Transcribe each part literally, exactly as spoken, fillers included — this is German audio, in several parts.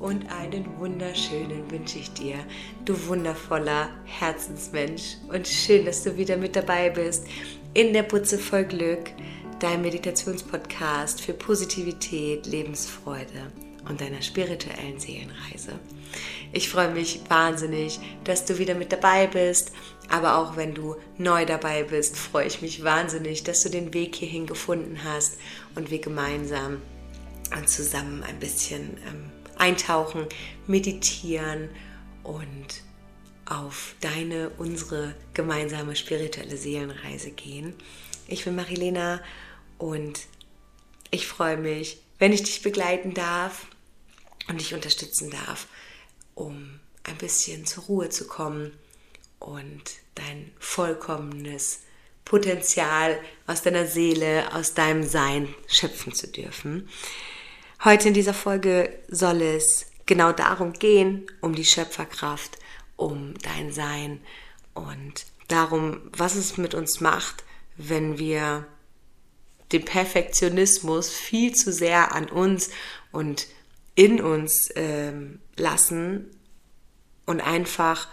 und einen wunderschönen wünsche ich dir, du wundervoller Herzensmensch. Und schön, dass du wieder mit dabei bist in der Butze voll Glück, dein Meditationspodcast für Positivität, Lebensfreude und deiner spirituellen Seelenreise. Ich freue mich wahnsinnig, dass du wieder mit dabei bist, aber auch wenn du neu dabei bist, freue ich mich wahnsinnig, dass du den Weg hierhin gefunden hast und wir gemeinsam und zusammen ein bisschen ähm, eintauchen, meditieren und auf deine, unsere gemeinsame spirituelle Seelenreise gehen. Ich bin Marilena und ich freue mich, wenn ich dich begleiten darf und dich unterstützen darf, um ein bisschen zur Ruhe zu kommen und dein vollkommenes Potenzial aus deiner Seele, aus deinem Sein schöpfen zu dürfen. Heute in dieser Folge soll es genau darum gehen, um die Schöpferkraft, um dein Sein und darum, was es mit uns macht, wenn wir den Perfektionismus viel zu sehr an uns und in uns ähm, lassen und einfach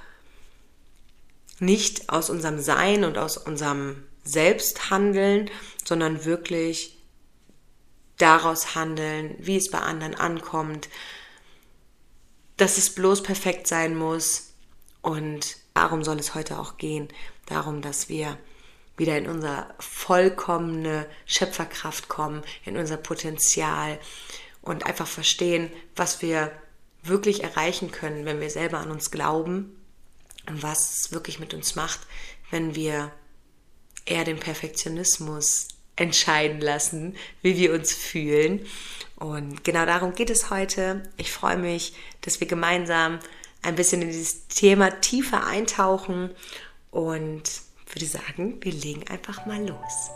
nicht aus unserem Sein und aus unserem Selbst handeln, sondern wirklich daraus handeln, wie es bei anderen ankommt, dass es bloß perfekt sein muss. Und darum soll es heute auch gehen, darum, dass wir wieder in unsere vollkommene Schöpferkraft kommen, in unser Potenzial und einfach verstehen, was wir wirklich erreichen können, wenn wir selber an uns glauben und was es wirklich mit uns macht, wenn wir eher den Perfektionismus entscheiden lassen, wie wir uns fühlen. Und genau darum geht es heute. Ich freue mich, dass wir gemeinsam ein bisschen in dieses Thema tiefer eintauchen und würde sagen, wir legen einfach mal los.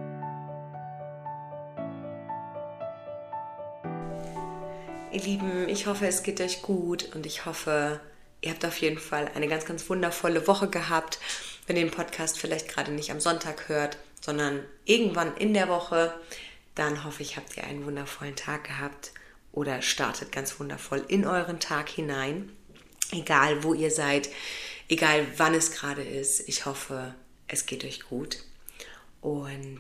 Ihr Lieben, ich hoffe, es geht euch gut und ich hoffe, ihr habt auf jeden Fall eine ganz, ganz wundervolle Woche gehabt. Wenn ihr den Podcast vielleicht gerade nicht am Sonntag hört, sondern irgendwann in der Woche, dann hoffe ich, habt ihr einen wundervollen Tag gehabt oder startet ganz wundervoll in euren Tag hinein. Egal, wo ihr seid, egal, wann es gerade ist. Ich hoffe, es geht euch gut. Und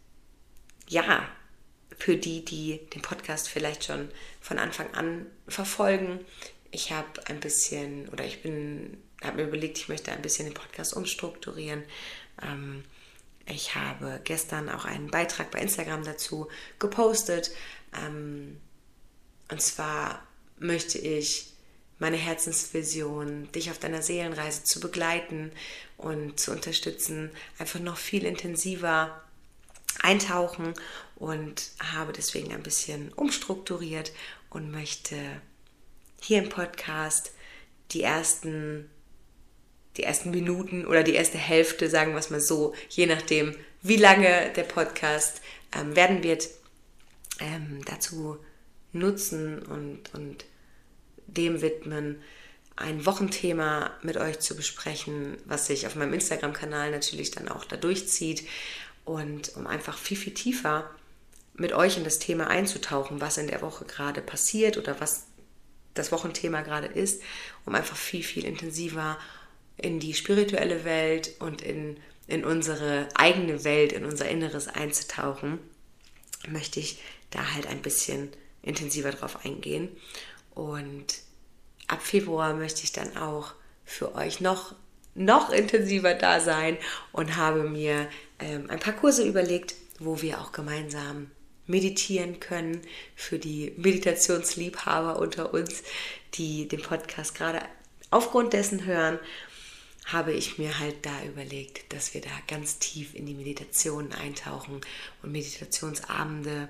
ja, für die, die den Podcast vielleicht schon von Anfang an verfolgen, ich habe ein bisschen, oder ich bin, habe mir überlegt, ich möchte ein bisschen den Podcast umstrukturieren. Ähm, ich habe gestern auch einen Beitrag bei Instagram dazu gepostet. Ähm, und zwar möchte ich meine Herzensvision, dich auf deiner Seelenreise zu begleiten und zu unterstützen, einfach noch viel intensiver eintauchen und habe deswegen ein bisschen umstrukturiert und möchte hier im Podcast die ersten, die ersten Minuten oder die erste Hälfte, sagen wir es mal so, je nachdem, wie lange der Podcast ähm, werden wird, ähm, dazu nutzen und, und dem widmen, ein Wochenthema mit euch zu besprechen, was sich auf meinem Instagram-Kanal natürlich dann auch da durchzieht und um einfach viel, viel tiefer mit euch in das Thema einzutauchen, was in der Woche gerade passiert oder was das Wochenthema gerade ist, um einfach viel, viel intensiver in die spirituelle Welt und in, in unsere eigene Welt, in unser Inneres einzutauchen, möchte ich da halt ein bisschen intensiver drauf eingehen. Und ab Februar möchte ich dann auch für euch noch, noch intensiver da sein und habe mir ähm, ein paar Kurse überlegt, wo wir auch gemeinsam meditieren können für die Meditationsliebhaber unter uns, die den Podcast gerade aufgrund dessen hören, habe ich mir halt da überlegt, dass wir da ganz tief in die Meditation eintauchen und Meditationsabende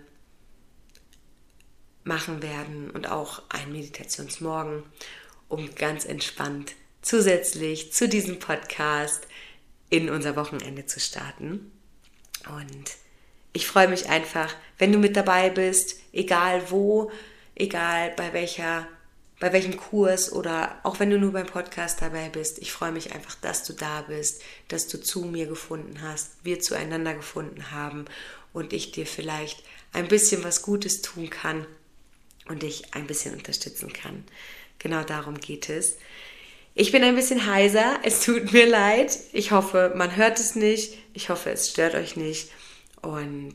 machen werden und auch einen Meditationsmorgen, um ganz entspannt zusätzlich zu diesem Podcast in unser Wochenende zu starten. Und ich freue mich einfach, wenn du mit dabei bist, egal wo, egal bei welcher, bei welchem Kurs oder auch wenn du nur beim Podcast dabei bist. Ich freue mich einfach, dass du da bist, dass du zu mir gefunden hast, wir zueinander gefunden haben und ich dir vielleicht ein bisschen was Gutes tun kann und dich ein bisschen unterstützen kann. Genau darum geht es. Ich bin ein bisschen heiser, es tut mir leid. Ich hoffe, man hört es nicht. Ich hoffe, es stört euch nicht. Und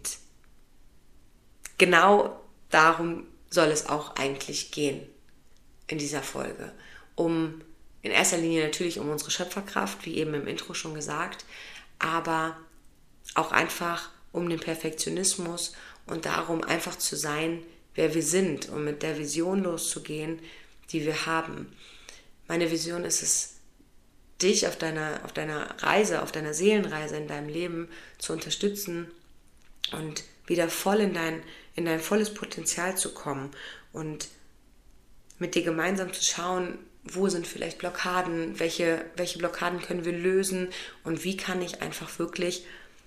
genau darum soll es auch eigentlich gehen in dieser Folge. Um in erster Linie natürlich um unsere Schöpferkraft, wie eben im Intro schon gesagt, aber auch einfach um den Perfektionismus und darum einfach zu sein, wer wir sind und mit der Vision loszugehen, die wir haben. Meine Vision ist es, dich auf deiner, auf deiner Reise, auf deiner Seelenreise in deinem Leben zu unterstützen und wieder voll in dein, in dein volles Potenzial zu kommen und mit dir gemeinsam zu schauen, wo sind vielleicht Blockaden, welche, welche Blockaden können wir lösen und wie kann ich einfach wirklich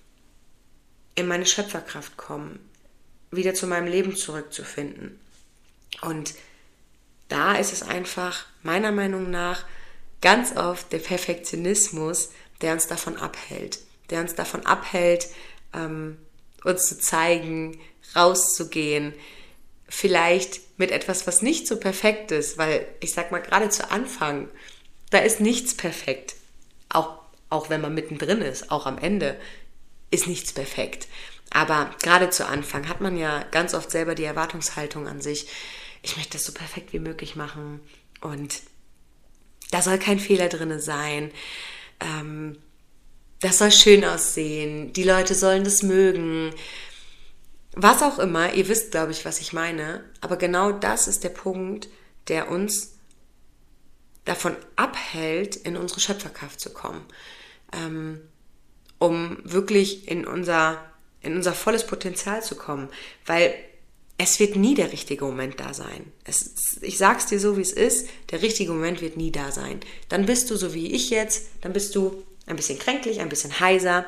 in meine Schöpferkraft kommen, wieder zu meinem Leben zurückzufinden. Und da ist es einfach meiner Meinung nach ganz oft der Perfektionismus, der uns davon abhält, der uns davon abhält, ähm, uns zu zeigen, rauszugehen, vielleicht mit etwas, was nicht so perfekt ist, weil ich sag mal, gerade zu Anfang, da ist nichts perfekt. Auch, auch wenn man mittendrin ist, auch am Ende ist nichts perfekt. Aber gerade zu Anfang hat man ja ganz oft selber die Erwartungshaltung an sich, ich möchte das so perfekt wie möglich machen und da soll kein Fehler drin sein, ähm, das soll schön aussehen, die Leute sollen das mögen, was auch immer, ihr wisst, glaube ich, was ich meine, aber genau das ist der Punkt, der uns davon abhält, in unsere Schöpferkraft zu kommen, ähm, um wirklich in unser, in unser volles Potenzial zu kommen, weil es wird nie der richtige Moment da sein. Es, ich sag's dir so, wie es ist, der richtige Moment wird nie da sein. Dann bist du so wie ich jetzt, dann bist du ein bisschen kränklich, ein bisschen heiser,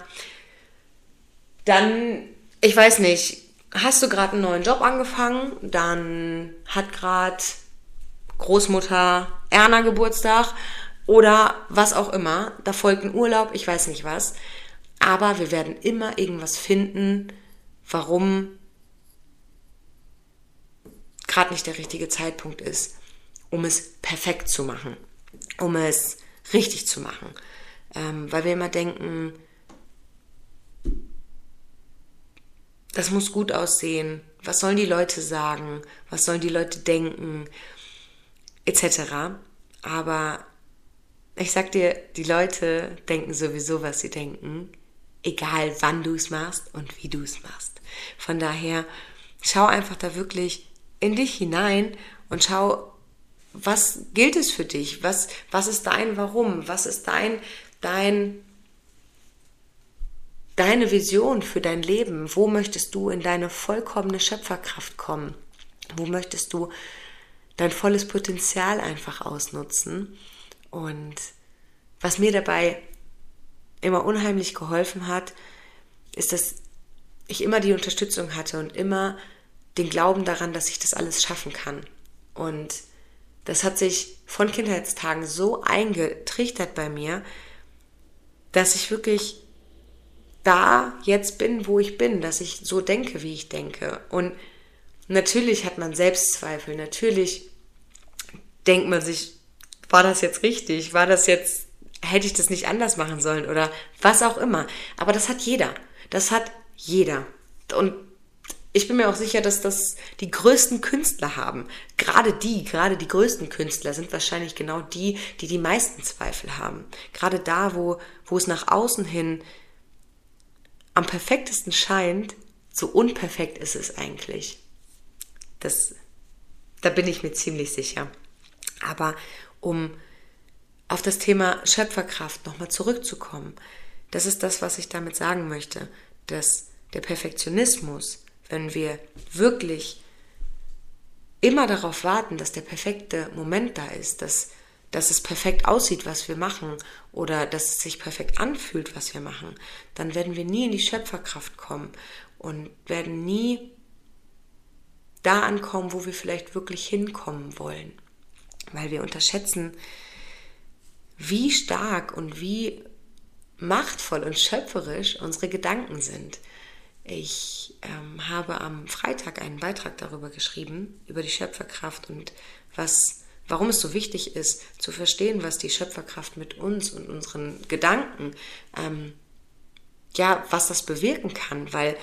dann, ich weiß nicht, hast du gerade einen neuen Job angefangen, dann hat gerade Großmutter Erna Geburtstag oder was auch immer, da folgt ein Urlaub, ich weiß nicht was, aber wir werden immer irgendwas finden, warum gerade nicht der richtige Zeitpunkt ist, um es perfekt zu machen, um es richtig zu machen, ähm, weil wir immer denken, das muss gut aussehen, was sollen die Leute sagen, was sollen die Leute denken, et cetera. Aber ich sag dir, die Leute denken sowieso, was sie denken, egal wann du es machst und wie du es machst. Von daher, schau einfach da wirklich in dich hinein und schau, was gilt es für dich, was, was ist dein Warum, was ist dein, dein Deine Vision für dein Leben, wo möchtest du in deine vollkommene Schöpferkraft kommen? Wo möchtest du dein volles Potenzial einfach ausnutzen? Und was mir dabei immer unheimlich geholfen hat, ist, dass ich immer die Unterstützung hatte und immer den Glauben daran, dass ich das alles schaffen kann. Und das hat sich von Kindheitstagen so eingetrichtert bei mir, dass ich wirklich da jetzt bin, wo ich bin, dass ich so denke, wie ich denke. Und natürlich hat man Selbstzweifel, natürlich denkt man sich, war das jetzt richtig, war das jetzt, hätte ich das nicht anders machen sollen oder was auch immer. Aber das hat jeder, das hat jeder. Und ich bin mir auch sicher, dass das die größten Künstler haben. Gerade die, gerade die größten Künstler sind wahrscheinlich genau die, die die meisten Zweifel haben. Gerade da, wo, wo es nach außen hin am perfektesten scheint, so unperfekt ist es eigentlich. Das, da bin ich mir ziemlich sicher. Aber um auf das Thema Schöpferkraft nochmal zurückzukommen, das ist das, was ich damit sagen möchte, dass der Perfektionismus, wenn wir wirklich immer darauf warten, dass der perfekte Moment da ist, dass, dass es perfekt aussieht, was wir machen oder dass es sich perfekt anfühlt, was wir machen, dann werden wir nie in die Schöpferkraft kommen und werden nie da ankommen, wo wir vielleicht wirklich hinkommen wollen. Weil wir unterschätzen, wie stark und wie machtvoll und schöpferisch unsere Gedanken sind. Ich ähm, habe am Freitag einen Beitrag darüber geschrieben, über die Schöpferkraft und was, warum es so wichtig ist, zu verstehen, was die Schöpferkraft mit uns und unseren Gedanken, ähm, ja, was das bewirken kann, weil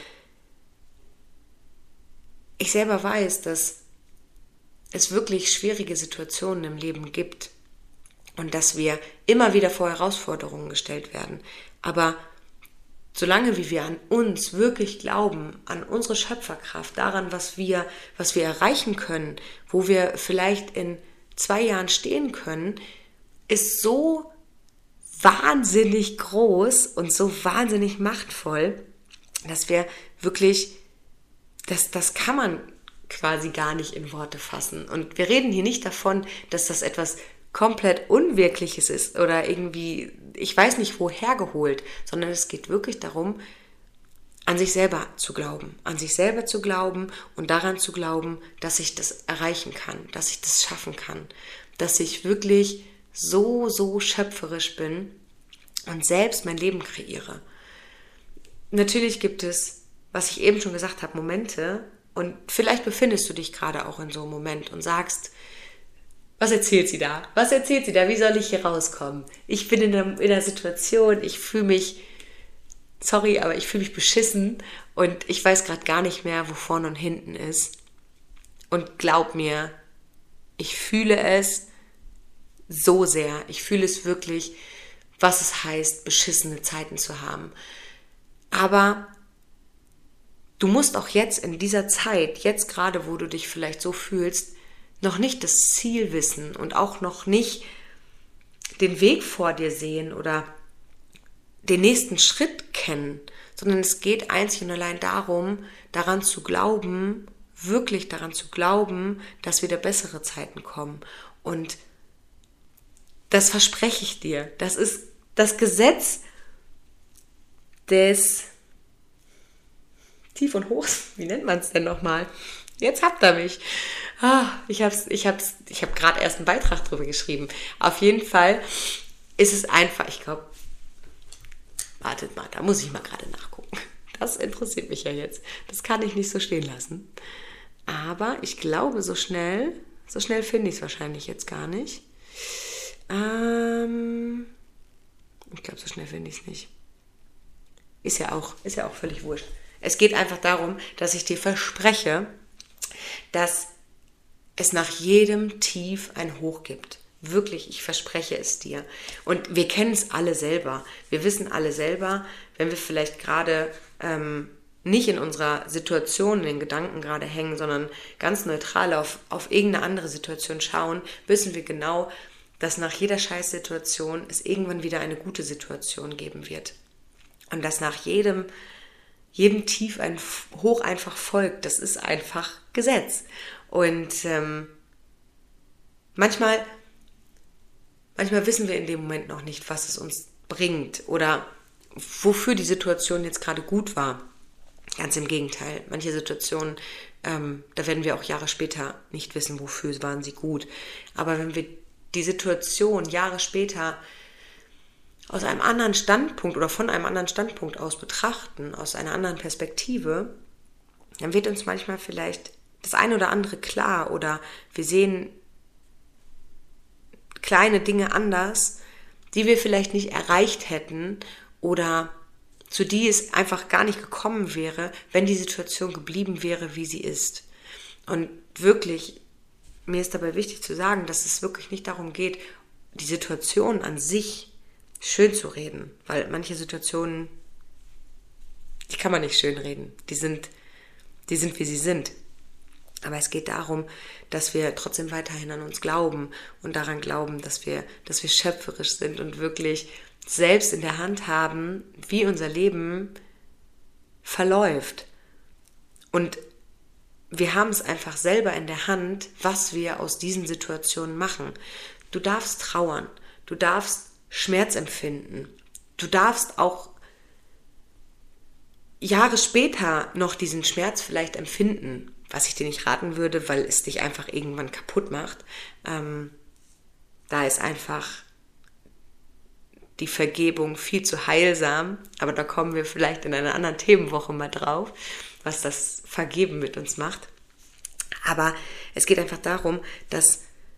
ich selber weiß, dass es wirklich schwierige Situationen im Leben gibt und dass wir immer wieder vor Herausforderungen gestellt werden. Aber solange wie wir an uns wirklich glauben, an unsere Schöpferkraft, daran, was wir, was wir erreichen können, wo wir vielleicht in zwei Jahren stehen können, ist so wahnsinnig groß und so wahnsinnig machtvoll, dass wir wirklich, das, das kann man quasi gar nicht in Worte fassen. Und wir reden hier nicht davon, dass das etwas komplett Unwirkliches ist oder irgendwie, ich weiß nicht woher geholt, sondern es geht wirklich darum, an sich selber zu glauben, an sich selber zu glauben und daran zu glauben, dass ich das erreichen kann, dass ich das schaffen kann, dass ich wirklich so, so schöpferisch bin und selbst mein Leben kreiere. Natürlich gibt es, was ich eben schon gesagt habe, Momente, und vielleicht befindest du dich gerade auch in so einem Moment und sagst, was erzählt sie da? Was erzählt sie da? Wie soll ich hier rauskommen? Ich bin in einer, in einer Situation, ich fühle mich, sorry, aber ich fühle mich beschissen und ich weiß gerade gar nicht mehr, wo vorne und hinten ist. Und glaub mir, ich fühle es so sehr. Ich fühle es wirklich, was es heißt, beschissene Zeiten zu haben. Aber du musst auch jetzt in dieser Zeit, jetzt gerade, wo du dich vielleicht so fühlst, noch nicht das Ziel wissen und auch noch nicht den Weg vor dir sehen oder den nächsten Schritt kennen, sondern es geht einzig und allein darum, daran zu glauben, wirklich daran zu glauben, dass wieder bessere Zeiten kommen. Und das verspreche ich dir. Das ist das Gesetz des Tief und Hochs. Wie nennt man es denn nochmal? Jetzt habt ihr mich. Ah, ich habe ich hab's, ich hab gerade erst einen Beitrag drüber geschrieben. Auf jeden Fall ist es einfach, ich glaube, wartet mal, da muss ich mal gerade nachgucken. Das interessiert mich ja jetzt. Das kann ich nicht so stehen lassen. Aber ich glaube, so schnell, so schnell finde ich es wahrscheinlich jetzt gar nicht. Ähm, ich glaube, so schnell finde ich es nicht. Ist ja auch, ist ja auch völlig wurscht. Es geht einfach darum, dass ich dir verspreche, dass es nach jedem Tief ein Hoch gibt. Wirklich, ich verspreche es dir. Und wir kennen es alle selber. Wir wissen alle selber, wenn wir vielleicht gerade ähm, nicht in unserer Situation, in den Gedanken gerade hängen, sondern ganz neutral auf, auf irgendeine andere Situation schauen, wissen wir genau, dass nach jeder Scheißsituation es irgendwann wieder eine gute Situation geben wird. Und dass nach jedem, jedem Tief ein Hoch einfach folgt. Das ist einfach Gesetz. Und ähm, manchmal, manchmal wissen wir in dem Moment noch nicht, was es uns bringt oder wofür die Situation jetzt gerade gut war. Ganz im Gegenteil. Manche Situationen, ähm, da werden wir auch Jahre später nicht wissen, wofür waren sie gut. Aber wenn wir die Situation Jahre später aus einem anderen Standpunkt oder von einem anderen Standpunkt aus betrachten, aus einer anderen Perspektive, dann wird uns manchmal vielleicht das eine oder andere klar oder wir sehen kleine Dinge anders, die wir vielleicht nicht erreicht hätten oder zu die es einfach gar nicht gekommen wäre, wenn die Situation geblieben wäre, wie sie ist. Und wirklich, mir ist dabei wichtig zu sagen, dass es wirklich nicht darum geht, die Situation an sich schön zu reden, weil manche Situationen, die kann man nicht schön reden. Die sind, die sind, wie sie sind. Aber es geht darum, dass wir trotzdem weiterhin an uns glauben und daran glauben, dass wir, dass wir schöpferisch sind und wirklich selbst in der Hand haben, wie unser Leben verläuft. Und wir haben es einfach selber in der Hand, was wir aus diesen Situationen machen. Du darfst trauern, du darfst Schmerz empfinden, du darfst auch Jahre später noch diesen Schmerz vielleicht empfinden, was ich dir nicht raten würde, weil es dich einfach irgendwann kaputt macht. Ähm, da ist einfach die Vergebung viel zu heilsam, aber da kommen wir vielleicht in einer anderen Themenwoche mal drauf, was das Vergeben mit uns macht. Aber es geht einfach darum, dass,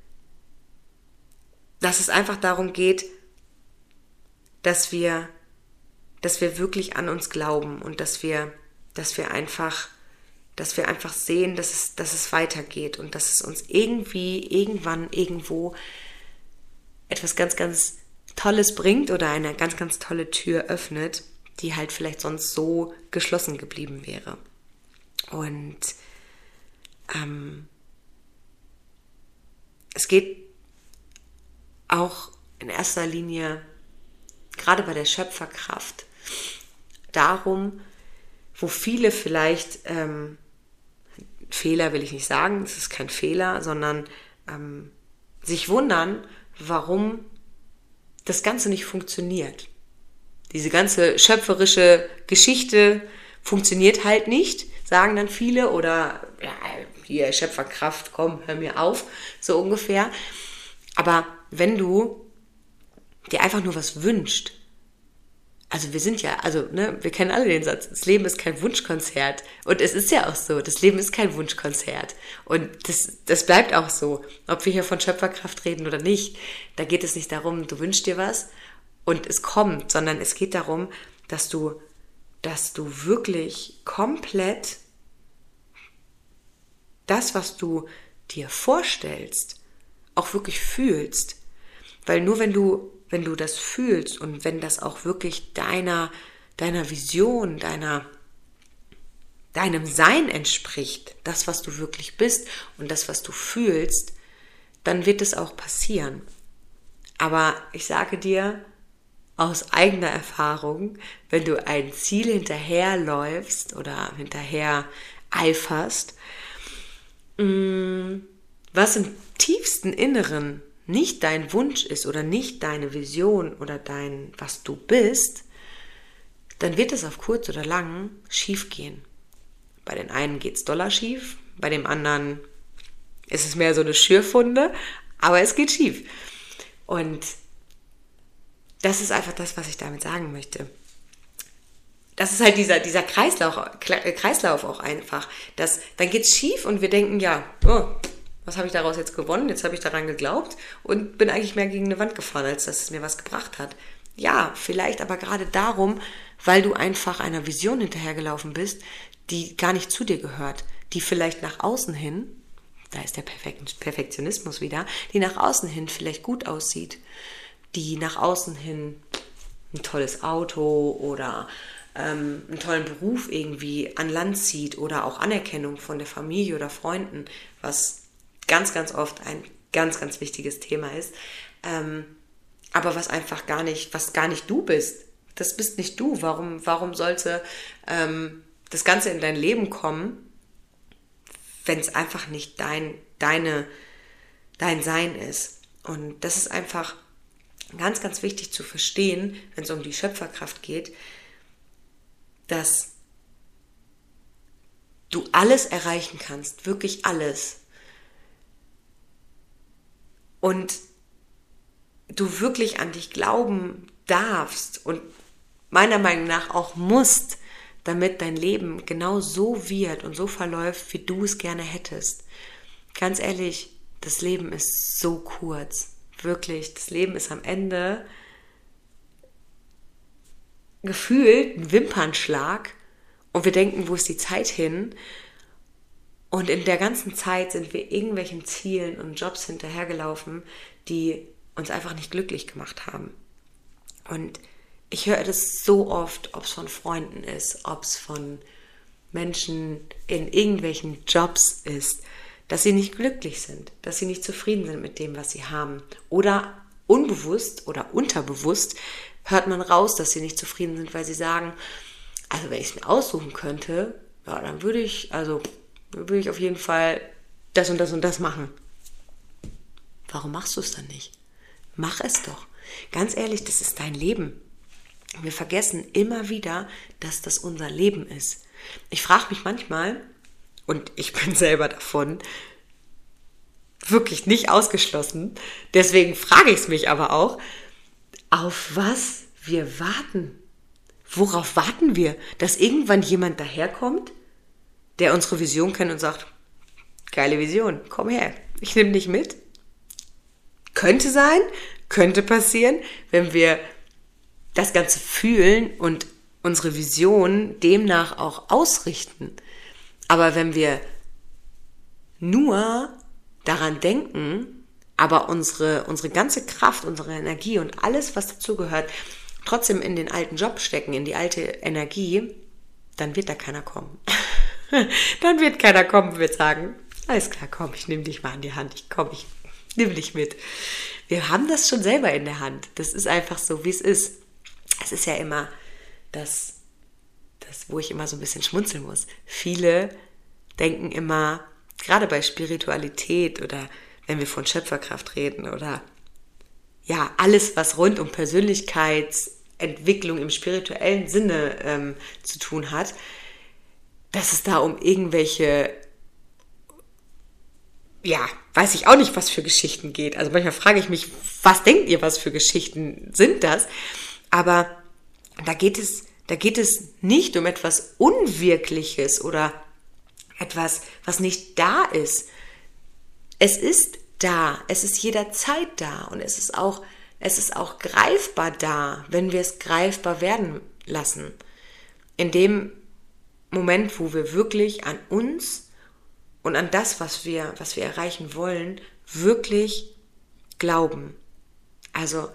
dass es einfach darum geht, dass wir, dass wir wirklich an uns glauben und dass wir, dass wir einfach, dass wir einfach sehen, dass es, dass es weitergeht und dass es uns irgendwie, irgendwann, irgendwo etwas ganz, ganz Tolles bringt oder eine ganz, ganz tolle Tür öffnet, die halt vielleicht sonst so geschlossen geblieben wäre. Und ähm, es geht auch in erster Linie, gerade bei der Schöpferkraft, darum, wo viele vielleicht, ähm, Fehler will ich nicht sagen, es ist kein Fehler, sondern ähm, sich wundern, warum das Ganze nicht funktioniert. Diese ganze schöpferische Geschichte funktioniert halt nicht, sagen dann viele, oder ja, hier Schöpferkraft, komm, hör mir auf, so ungefähr. Aber wenn du dir einfach nur was wünscht, also wir sind ja, also ne, wir kennen alle den Satz, das Leben ist kein Wunschkonzert. Und es ist ja auch so, das Leben ist kein Wunschkonzert. Und das, das bleibt auch so, ob wir hier von Schöpferkraft reden oder nicht. Da geht es nicht darum, du wünschst dir was und es kommt, sondern es geht darum, dass du, dass du wirklich komplett das, was du dir vorstellst, auch wirklich fühlst. Weil nur wenn du, wenn du das fühlst und wenn das auch wirklich deiner, deiner Vision, deiner, deinem Sein entspricht, das, was du wirklich bist und das, was du fühlst, dann wird es auch passieren. Aber ich sage dir aus eigener Erfahrung, wenn du ein Ziel hinterherläufst oder hinterher eiferst, was im tiefsten Inneren nicht dein Wunsch ist oder nicht deine Vision oder dein, was du bist, dann wird es auf kurz oder lang schief gehen. Bei den einen geht es doller schief, bei dem anderen ist es mehr so eine Schürfwunde, aber es geht schief. Und das ist einfach das, was ich damit sagen möchte. Das ist halt dieser, dieser Kreislauf, Kreislauf auch einfach. Das, dann geht's schief und wir denken, ja, oh, was habe ich daraus jetzt gewonnen? Jetzt habe ich daran geglaubt und bin eigentlich mehr gegen eine Wand gefahren, als dass es mir was gebracht hat. Ja, vielleicht aber gerade darum, weil du einfach einer Vision hinterhergelaufen bist, die gar nicht zu dir gehört, die vielleicht nach außen hin, da ist der Perfektionismus wieder, die nach außen hin vielleicht gut aussieht, die nach außen hin ein tolles Auto oder ähm, einen tollen Beruf irgendwie an Land zieht oder auch Anerkennung von der Familie oder Freunden, was ganz, ganz oft ein ganz, ganz wichtiges Thema ist, ähm, aber was einfach gar nicht, was gar nicht du bist. Das bist nicht du. Warum, warum sollte ähm, das Ganze in dein Leben kommen, wenn es einfach nicht dein, deine, dein Sein ist? Und das ist einfach ganz, ganz wichtig zu verstehen, wenn es um die Schöpferkraft geht, dass du alles erreichen kannst, wirklich alles. Und du wirklich an dich glauben darfst und meiner Meinung nach auch musst, damit dein Leben genau so wird und so verläuft, wie du es gerne hättest. Ganz ehrlich, das Leben ist so kurz. Wirklich, das Leben ist am Ende gefühlt ein Wimpernschlag und wir denken, wo ist die Zeit hin? Und in der ganzen Zeit sind wir irgendwelchen Zielen und Jobs hinterhergelaufen, die uns einfach nicht glücklich gemacht haben. Und ich höre das so oft, ob es von Freunden ist, ob es von Menschen in irgendwelchen Jobs ist, dass sie nicht glücklich sind, dass sie nicht zufrieden sind mit dem, was sie haben. Oder unbewusst oder unterbewusst hört man raus, dass sie nicht zufrieden sind, weil sie sagen, also wenn ich es mir aussuchen könnte, ja, dann würde ich, also würde ich auf jeden Fall das und das und das machen. Warum machst du es dann nicht? Mach es doch. Ganz ehrlich, das ist dein Leben. Wir vergessen immer wieder, dass das unser Leben ist. Ich frage mich manchmal, und ich bin selber davon wirklich nicht ausgeschlossen, deswegen frage ich es mich aber auch, auf was wir warten. Worauf warten wir? Dass irgendwann jemand daherkommt, der unsere Vision kennt und sagt, geile Vision, komm her, ich nehme dich mit. Könnte sein, könnte passieren, wenn wir das Ganze fühlen und unsere Vision demnach auch ausrichten. Aber wenn wir nur daran denken, aber unsere, unsere ganze Kraft, unsere Energie und alles, was dazugehört, trotzdem in den alten Job stecken, in die alte Energie, dann wird da keiner kommen. Dann wird keiner kommen und wird sagen, alles klar, komm, ich nehme dich mal an die Hand, ich komm, ich nehme dich mit. Wir haben das schon selber in der Hand. Das ist einfach so, wie es ist. Es ist ja immer das, das, wo ich immer so ein bisschen schmunzeln muss. Viele denken immer, gerade bei Spiritualität oder wenn wir von Schöpferkraft reden oder ja, alles, was rund um Persönlichkeitsentwicklung im spirituellen Sinne ähm, zu tun hat, dass es da um irgendwelche, ja, weiß ich auch nicht, was für Geschichten geht. Also manchmal frage ich mich, was denkt ihr, was für Geschichten sind das? Aber da geht es, da geht es nicht um etwas Unwirkliches oder etwas, was nicht da ist. Es ist da, es ist jederzeit da und es ist auch, es ist auch greifbar da, wenn wir es greifbar werden lassen. In dem Moment, wo wir wirklich an uns und an das, was wir, was wir erreichen wollen, wirklich glauben. Also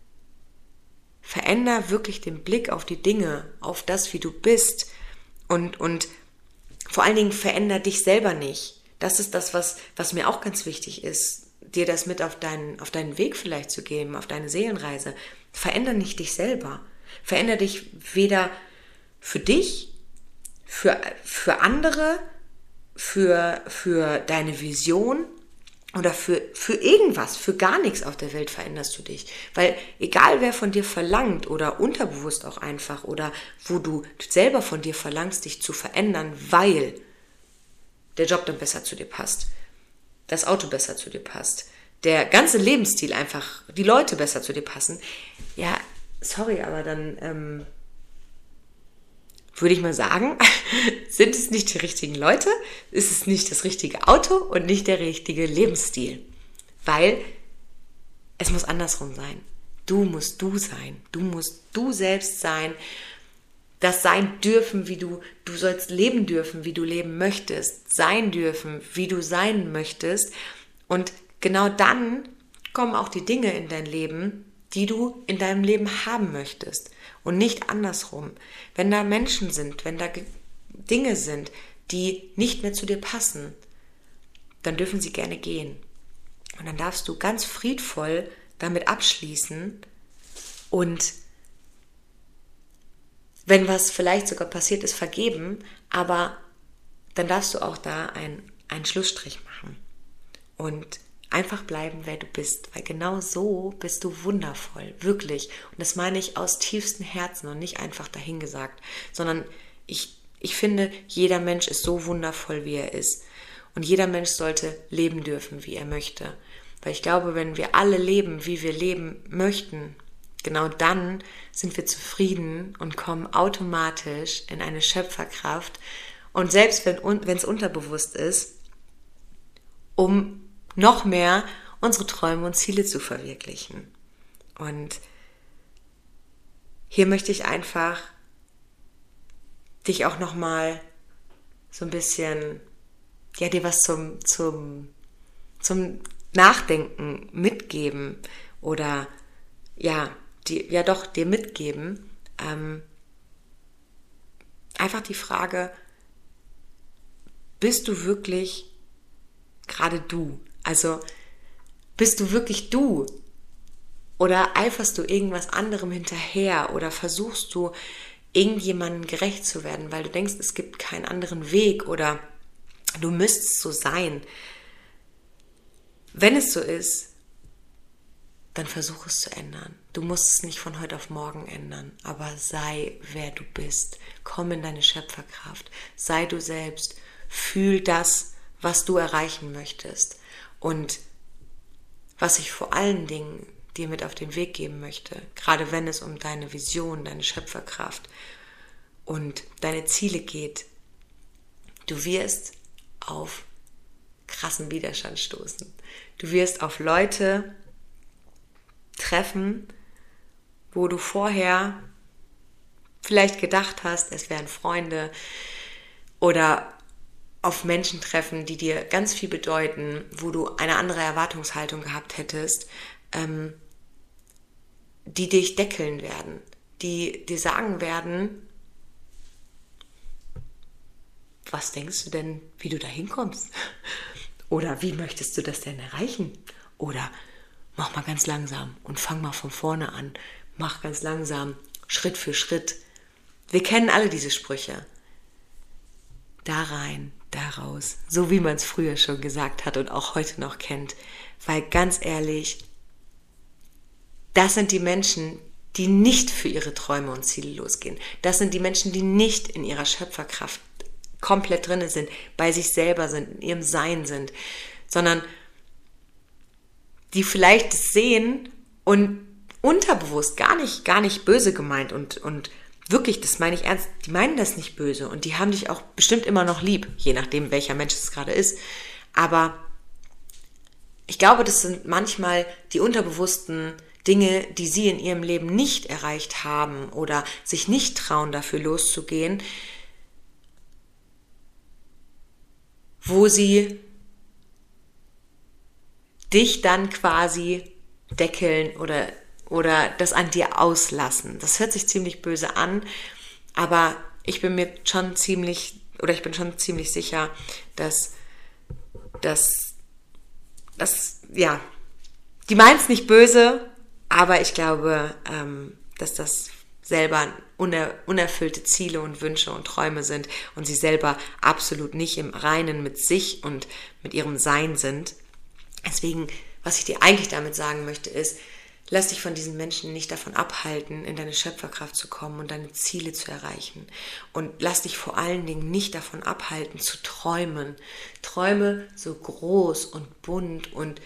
veränder wirklich den Blick auf die Dinge, auf das, wie du bist und, und vor allen Dingen veränder dich selber nicht. Das ist das, was, was mir auch ganz wichtig ist, dir das mit auf deinen, auf deinen Weg vielleicht zu geben, auf deine Seelenreise. Veränder nicht dich selber. Veränder dich weder für dich, für, für andere, für, für deine Vision oder für, für irgendwas, für gar nichts auf der Welt veränderst du dich. Weil egal wer von dir verlangt oder unterbewusst auch einfach oder wo du selber von dir verlangst, dich zu verändern, weil der Job dann besser zu dir passt, das Auto besser zu dir passt, der ganze Lebensstil einfach, die Leute besser zu dir passen, ja, sorry, aber dann ähm, würde ich mal sagen, sind es nicht die richtigen Leute, ist es nicht das richtige Auto und nicht der richtige Lebensstil. Weil es muss andersrum sein. Du musst du sein. Du musst du selbst sein. Das sein dürfen, wie du, du sollst leben dürfen, wie du leben möchtest. Sein dürfen, wie du sein möchtest. Und genau dann kommen auch die Dinge in dein Leben, die du in deinem Leben haben möchtest. Und nicht andersrum. Wenn da Menschen sind, wenn da Dinge sind, die nicht mehr zu dir passen, dann dürfen sie gerne gehen. Und dann darfst du ganz friedvoll damit abschließen und wenn was vielleicht sogar passiert ist, vergeben, aber dann darfst du auch da einen, einen Schlussstrich machen und einfach bleiben, wer du bist, weil genau so bist du wundervoll, wirklich. Und das meine ich aus tiefstem Herzen und nicht einfach dahingesagt, sondern ich, ich finde, jeder Mensch ist so wundervoll, wie er ist. Und jeder Mensch sollte leben dürfen, wie er möchte. Weil ich glaube, wenn wir alle leben, wie wir leben möchten, genau dann sind wir zufrieden und kommen automatisch in eine Schöpferkraft. Und selbst wenn es unterbewusst ist, um noch mehr unsere Träume und Ziele zu verwirklichen. Und hier möchte ich einfach dich auch nochmal so ein bisschen, ja, dir was zum, zum, zum Nachdenken mitgeben oder ja, die, ja doch, dir mitgeben. Ähm, einfach die Frage, bist du wirklich gerade du? Also bist du wirklich du? Oder eiferst du irgendwas anderem hinterher? Oder versuchst du irgendjemandem gerecht zu werden, weil du denkst, es gibt keinen anderen Weg oder du müsstest so sein? Wenn es so ist, dann versuch es zu ändern. Du musst es nicht von heute auf morgen ändern, aber sei, wer du bist. Komm in deine Schöpferkraft. Sei du selbst. Fühl das, was du erreichen möchtest. Und was ich vor allen Dingen dir mit auf den Weg geben möchte, gerade wenn es um deine Vision, deine Schöpferkraft und deine Ziele geht. Du wirst auf krassen Widerstand stoßen. Du wirst auf Leute treffen, wo du vorher vielleicht gedacht hast, es wären Freunde, oder auf Menschen treffen, die dir ganz viel bedeuten, wo du eine andere Erwartungshaltung gehabt hättest, ähm, die dich deckeln werden, die dir sagen werden, was denkst du denn, wie du da hinkommst? Oder wie möchtest du das denn erreichen? Oder mach mal ganz langsam und fang mal von vorne an. Mach ganz langsam, Schritt für Schritt. Wir kennen alle diese Sprüche. Da rein, da raus. So wie man es früher schon gesagt hat und auch heute noch kennt. Weil ganz ehrlich, das sind die Menschen, die nicht für ihre Träume und Ziele losgehen. Das sind die Menschen, die nicht in ihrer Schöpferkraft komplett drin sind, bei sich selber sind, in ihrem Sein sind, sondern die vielleicht es sehen und unterbewusst, gar nicht, gar nicht böse gemeint und, und wirklich, das meine ich ernst, die meinen das nicht böse und die haben dich auch bestimmt immer noch lieb, je nachdem, welcher Mensch es gerade ist. Aber ich glaube, das sind manchmal die unterbewussten Dinge, die sie in ihrem Leben nicht erreicht haben oder sich nicht trauen, dafür loszugehen, wo sie dich dann quasi deckeln oder, oder das an dir auslassen. Das hört sich ziemlich böse an, aber ich bin mir schon ziemlich, oder ich bin schon ziemlich sicher, dass, dass, dass ja, die meinen es nicht böse, aber ich glaube, ähm, dass das selber uner- unerfüllte Ziele und Wünsche und Träume sind und sie selber absolut nicht im Reinen mit sich und mit ihrem Sein sind. Deswegen, was ich dir eigentlich damit sagen möchte, ist, lass dich von diesen Menschen nicht davon abhalten, in deine Schöpferkraft zu kommen und deine Ziele zu erreichen. Und lass dich vor allen Dingen nicht davon abhalten, zu träumen. Träume so groß und bunt und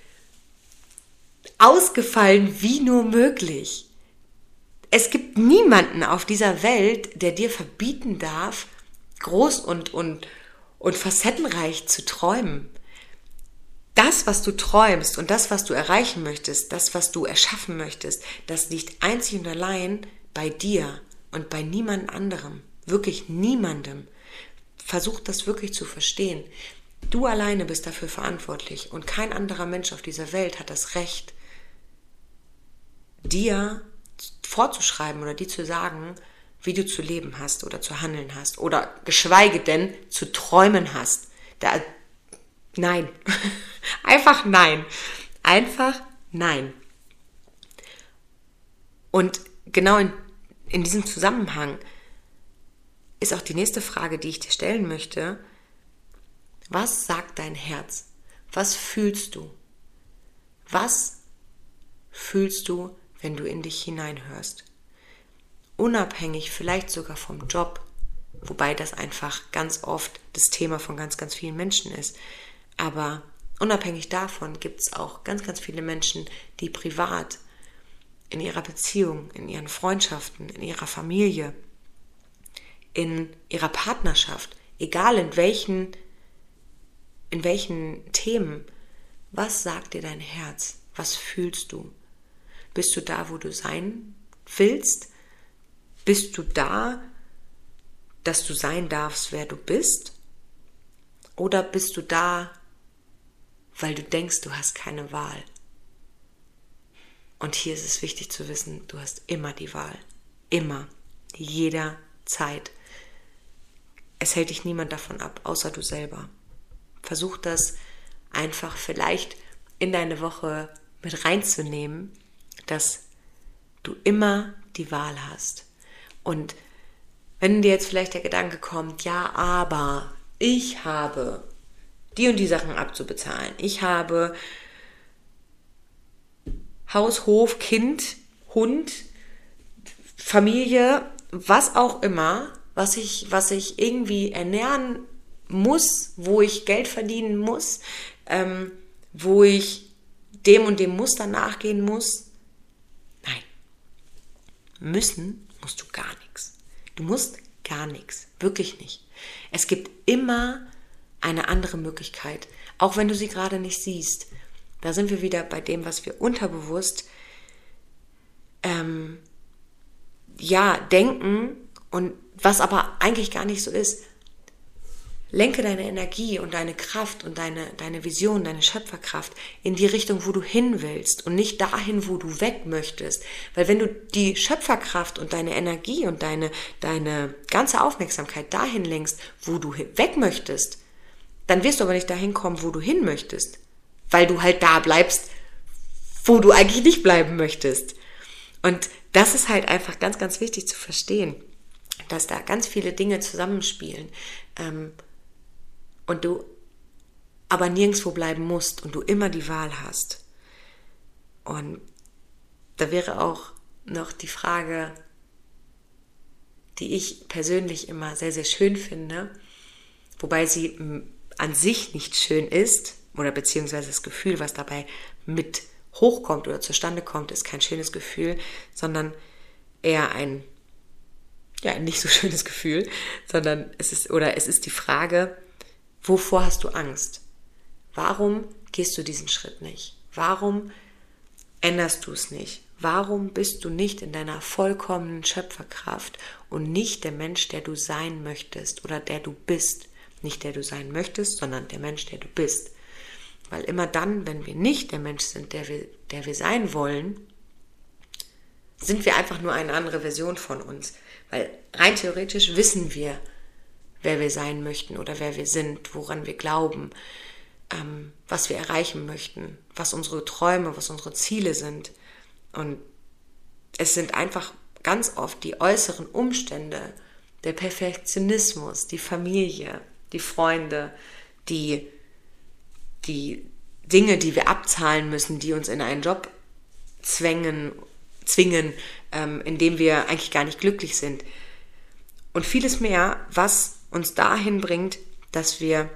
ausgefallen wie nur möglich. Es gibt niemanden auf dieser Welt, der dir verbieten darf, groß und, und, und facettenreich zu träumen. Das, was du träumst und das, was du erreichen möchtest, das, was du erschaffen möchtest, das liegt einzig und allein bei dir und bei niemand anderem. Wirklich niemandem. Versuch das wirklich zu verstehen. Du alleine bist dafür verantwortlich und kein anderer Mensch auf dieser Welt hat das Recht, dir vorzuschreiben oder dir zu sagen, wie du zu leben hast oder zu handeln hast oder geschweige denn zu träumen hast. Da, nein. Einfach nein. Einfach nein. Und genau in, in diesem Zusammenhang ist auch die nächste Frage, die ich dir stellen möchte. Was sagt dein Herz? Was fühlst du? Was fühlst du, wenn du in dich hineinhörst? Unabhängig vielleicht sogar vom Job, wobei das einfach ganz oft das Thema von ganz, ganz vielen Menschen ist. Aber unabhängig davon gibt es auch ganz, ganz viele Menschen, die privat, in ihrer Beziehung, in ihren Freundschaften, in ihrer Familie, in ihrer Partnerschaft, egal in welchen, in welchen Themen, was sagt dir dein Herz? Was fühlst du? Bist du da, wo du sein willst? Bist du da, dass du sein darfst, wer du bist? Oder bist du da, weil du denkst, du hast keine Wahl? Und hier ist es wichtig zu wissen, du hast immer die Wahl. Immer. Jederzeit. Es hält dich niemand davon ab, außer du selber. Versuch das einfach vielleicht in deine Woche mit reinzunehmen, dass du immer die Wahl hast. Und wenn dir jetzt vielleicht der Gedanke kommt, ja, aber ich habe die und die Sachen abzubezahlen. Ich habe Haus, Hof, Kind, Hund, Familie, was auch immer, was ich, was ich irgendwie ernähren muss, wo ich Geld verdienen muss, ähm, wo ich dem und dem Muster nachgehen muss. Nein, müssen musst du gar nichts. Du musst gar nichts, wirklich nicht. Es gibt immer eine andere Möglichkeit, auch wenn du sie gerade nicht siehst. Da sind wir wieder bei dem, was wir unterbewusst ähm, ja, denken und was aber eigentlich gar nicht so ist. Lenke deine Energie und deine Kraft und deine, deine Vision, deine Schöpferkraft in die Richtung, wo du hin willst und nicht dahin, wo du weg möchtest. Weil wenn du die Schöpferkraft und deine Energie und deine, deine ganze Aufmerksamkeit dahin lenkst, wo du weg möchtest, dann wirst du aber nicht dahin kommen, wo du hin möchtest. Weil du halt da bleibst, wo du eigentlich nicht bleiben möchtest. Und das ist halt einfach ganz, ganz wichtig zu verstehen, dass da ganz viele Dinge zusammenspielen. Ähm, und du aber nirgendwo bleiben musst und du immer die Wahl hast. Und da wäre auch noch die Frage, die ich persönlich immer sehr, sehr schön finde, wobei sie an sich nicht schön ist, oder beziehungsweise das Gefühl, was dabei mit hochkommt oder zustande kommt, ist kein schönes Gefühl, sondern eher ein, ja, ein nicht so schönes Gefühl, sondern es ist, oder es ist die Frage, wovor hast du Angst? Warum gehst du diesen Schritt nicht? Warum änderst du es nicht? Warum bist du nicht in deiner vollkommenen Schöpferkraft und nicht der Mensch, der du sein möchtest oder der du bist? Nicht der du sein möchtest, sondern der Mensch, der du bist. Weil immer dann, wenn wir nicht der Mensch sind, der wir, der wir sein wollen, sind wir einfach nur eine andere Version von uns. Weil rein theoretisch wissen wir, wer wir sein möchten oder wer wir sind, woran wir glauben, ähm, was wir erreichen möchten, was unsere Träume, was unsere Ziele sind. Und es sind einfach ganz oft die äußeren Umstände, der Perfektionismus, die Familie, die Freunde, die, die Dinge, die wir abzahlen müssen, die uns in einen Job zwängen, zwingen, ähm, in dem wir eigentlich gar nicht glücklich sind. Und vieles mehr, was uns dahin bringt, dass wir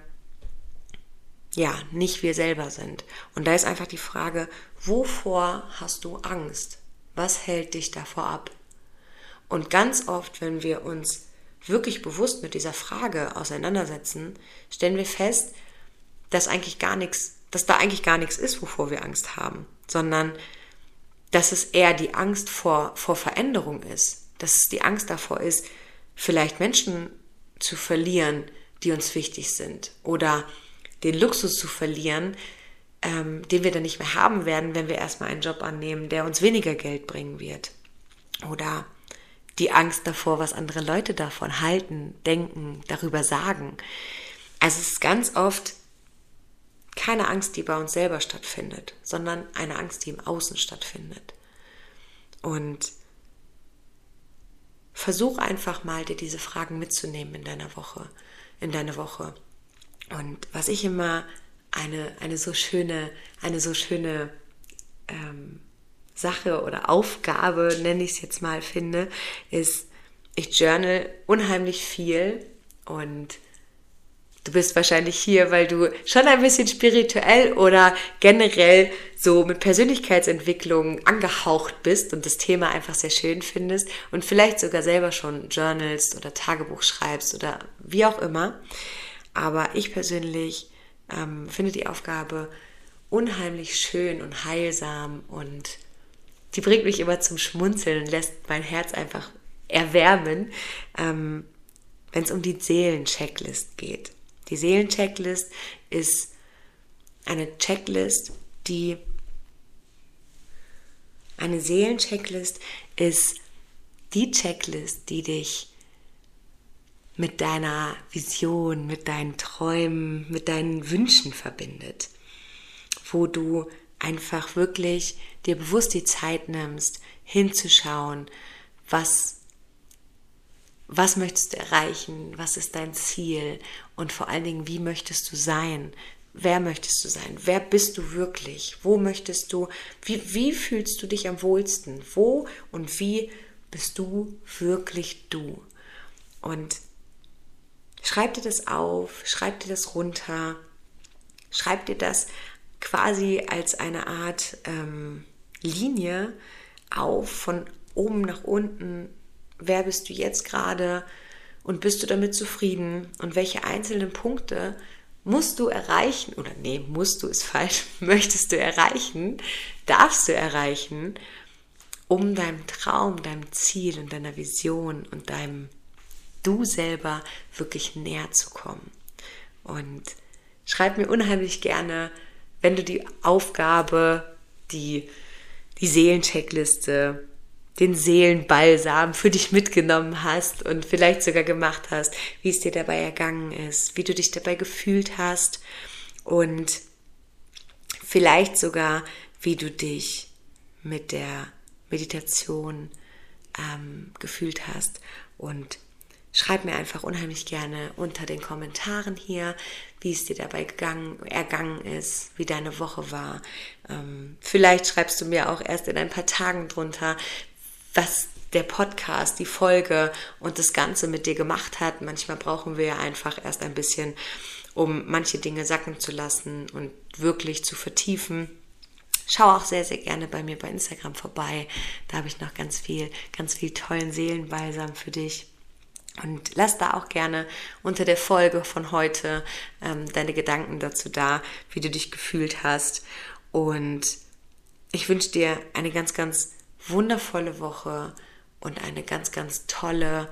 ja nicht wir selber sind. Und da ist einfach die Frage, wovor hast du Angst? Was hält dich davor ab? Und ganz oft, wenn wir uns wirklich bewusst mit dieser Frage auseinandersetzen, stellen wir fest, dass eigentlich gar nichts, dass da eigentlich gar nichts ist, wovor wir Angst haben, sondern dass es eher die Angst vor, vor Veränderung ist, dass es die Angst davor ist, vielleicht Menschen zu verlieren, die uns wichtig sind, oder den Luxus zu verlieren, ähm, den wir dann nicht mehr haben werden, wenn wir erstmal einen Job annehmen, der uns weniger Geld bringen wird. Oder die Angst davor, was andere Leute davon halten, denken, darüber sagen. Also es ist ganz oft keine Angst, die bei uns selber stattfindet, sondern eine Angst, die im Außen stattfindet. Und versuch einfach mal, dir diese Fragen mitzunehmen in deiner Woche, in deine Woche. Und was ich immer eine, eine so schöne, eine so schöne ähm, Sache oder Aufgabe, nenne ich es jetzt mal, finde, ist, ich journal unheimlich viel und du bist wahrscheinlich hier, weil du schon ein bisschen spirituell oder generell so mit Persönlichkeitsentwicklung angehaucht bist und das Thema einfach sehr schön findest und vielleicht sogar selber schon journalst oder Tagebuch schreibst oder wie auch immer. Aber ich persönlich ähm, finde die Aufgabe unheimlich schön und heilsam und die bringt mich immer zum Schmunzeln und lässt mein Herz einfach erwärmen, ähm, wenn es um die Seelenchecklist geht. Die Seelenchecklist ist eine Checklist, die eine Seelenchecklist ist die Checklist, die dich mit deiner Vision, mit deinen Träumen, mit deinen Wünschen verbindet, wo du einfach wirklich dir bewusst die Zeit nimmst, hinzuschauen, was Was möchtest du erreichen? Was ist dein Ziel? Und vor allen Dingen, wie möchtest du sein? Wer möchtest du sein? Wer bist du wirklich? Wo möchtest du, wie, wie fühlst du dich am wohlsten? Wo und wie bist du wirklich du? Und schreib dir das auf, schreib dir das runter, schreib dir das quasi als eine Art ähm, Linie auf, von oben nach unten. Wer bist du jetzt gerade und bist du damit zufrieden? Und welche einzelnen Punkte musst du erreichen? Oder nee, musst du ist falsch. Möchtest du erreichen? Darfst du erreichen, um deinem Traum, deinem Ziel und deiner Vision und deinem Du selber wirklich näher zu kommen? Und schreib mir unheimlich gerne, wenn du die Aufgabe, die, die Seelencheckliste, den Seelenbalsam für dich mitgenommen hast und vielleicht sogar gemacht hast, wie es dir dabei ergangen ist, wie du dich dabei gefühlt hast und vielleicht sogar, wie du dich mit der Meditation ähm, gefühlt hast. Und schreib mir einfach unheimlich gerne unter den Kommentaren hier, wie es dir dabei gegangen, ergangen ist, wie deine Woche war. Ähm, vielleicht schreibst du mir auch erst in ein paar Tagen drunter, was der Podcast, die Folge und das Ganze mit dir gemacht hat. Manchmal brauchen wir ja einfach erst ein bisschen, um manche Dinge sacken zu lassen und wirklich zu vertiefen. Schau auch sehr, sehr gerne bei mir bei Instagram vorbei. Da habe ich noch ganz viel, ganz viel tollen Seelenbalsam für dich. Und lass da auch gerne unter der Folge von heute ähm, deine Gedanken dazu da, wie du dich gefühlt hast. Und ich wünsche dir eine ganz, ganz wundervolle Woche und eine ganz, ganz tolle,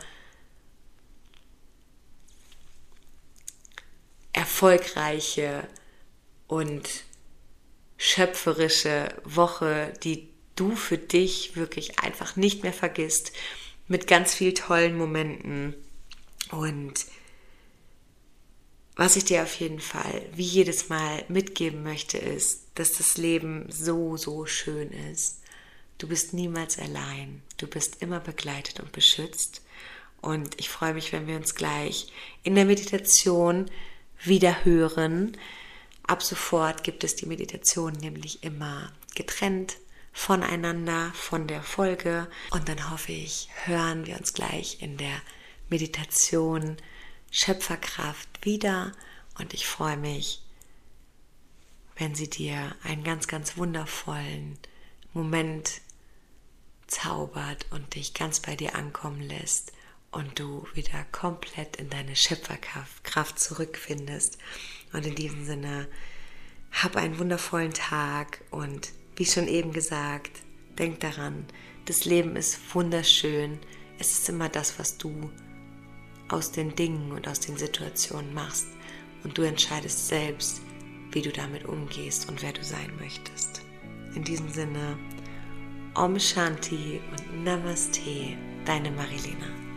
erfolgreiche und schöpferische Woche, die du für dich wirklich einfach nicht mehr vergisst, mit ganz vielen tollen Momenten. Und was ich dir auf jeden Fall wie jedes Mal mitgeben möchte, ist, dass das Leben so, so schön ist. Du bist niemals allein. Du bist immer begleitet und beschützt. Und ich freue mich, wenn wir uns gleich in der Meditation wieder hören. Ab sofort gibt es die Meditation nämlich immer getrennt voneinander, von der Folge. Und dann hoffe ich, hören wir uns gleich in der Meditation Schöpferkraft wieder. Und ich freue mich, wenn sie dir einen ganz, ganz wundervollen Moment zaubert und dich ganz bei dir ankommen lässt und du wieder komplett in deine Schöpferkraft Kraft zurückfindest. Und in diesem Sinne, hab einen wundervollen Tag und wie schon eben gesagt, denk daran, das Leben ist wunderschön. Es ist immer das, was du aus den Dingen und aus den Situationen machst. Und du entscheidest selbst, wie du damit umgehst und wer du sein möchtest. In diesem Sinne, Om Shanti und Namaste, deine Marilena.